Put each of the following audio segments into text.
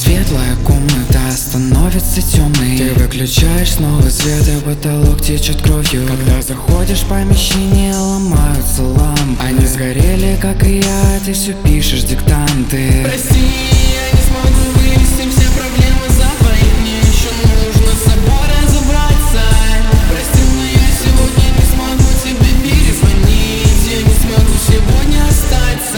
Светлая комната становится темной. Ты выключаешь снова свет, и потолок течет кровью. Когда заходишь в помещение, ломаются лампы. Они сгорели, как и я, ты все пишешь диктанты. Прости, я не смогу вывести все проблемы за твои. Мне еще нужно с собой разобраться. Прости, но я сегодня не смогу тебе перезвонить. Я не смогу сегодня остаться.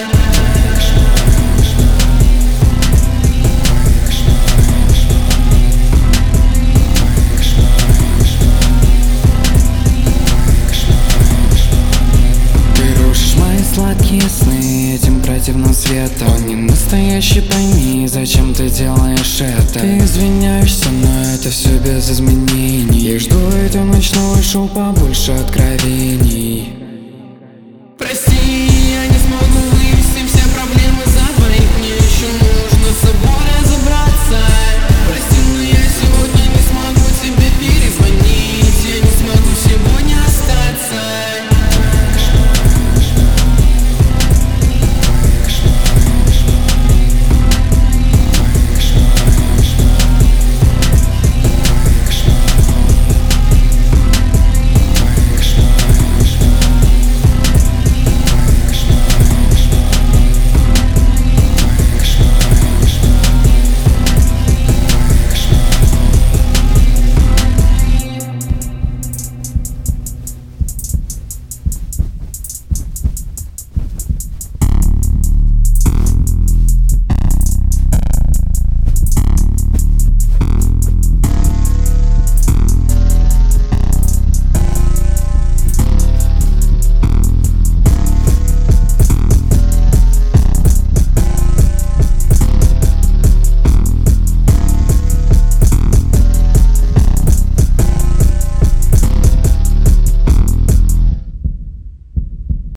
Сладкие сны этим противным светом. Он не настоящий, пойми, зачем ты делаешь это. Ты извиняешься, но это все без изменений. Я жду это ночное шоу, побольше откровений.